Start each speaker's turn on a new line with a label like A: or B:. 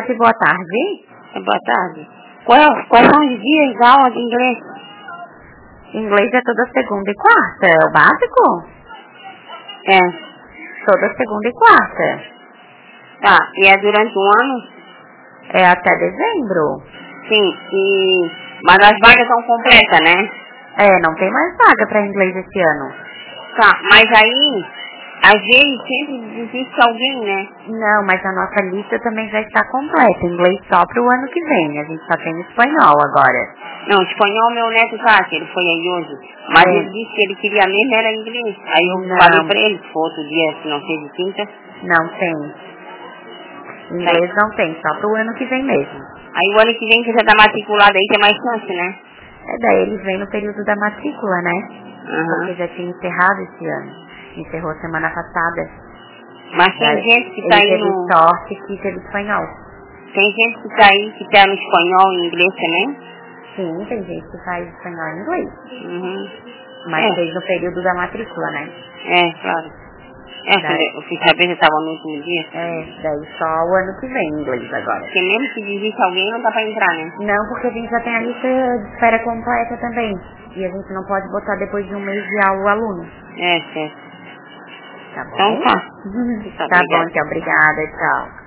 A: tarde, boa tarde.
B: Boa tarde. Quais são os dias da aula de inglês?
A: Inglês é toda segunda e quarta, é o básico?
B: É.
A: Toda segunda e quarta.
B: Tá, e é durante um ano?
A: É até dezembro.
B: Sim, mas as vagas são completas, né?
A: É, não tem mais vaga para inglês esse ano.
B: Tá, mas aí, às vezes sempre existe alguém, né?
A: Não, mas a nossa lista também já está completa. Inglês só para o ano que vem. A gente só tem espanhol agora.
B: Não, espanhol meu neto tá, que ele foi aí hoje. Mas ele disse que ele queria mesmo era inglês. Aí eu falei pra ele, se for outro dia, se não seja de quinta.
A: Não tem. Inglês não tem, só para o ano que vem mesmo.
B: Aí o ano que vem, que você tá matriculado aí, tem mais chance, né?
A: É, daí eles vêm no período da matrícula, né? Porque já tinha encerrado esse ano. Encerrou semana passada.
B: Mas tem gente que tá aí no...
A: teve sorte que teve espanhol.
B: Tem gente que tá aí que tá no espanhol e inglês também?
A: Sim, tem gente que faz espanhol e inglês. Mas fez no período da matrícula, né?
B: É, claro. Eu fui saber se estava no último dia.
A: Daí só o ano que vem inglês agora.
B: Porque mesmo que desiste alguém, não dá pra entrar, né?
A: Não, porque a gente já tem a lista de espera completa também. E a gente não pode botar depois de um mês de aula o aluno.
B: Certo.
A: Tá bom?
B: Então tá.
A: Tá bom, então, obrigada, tchau.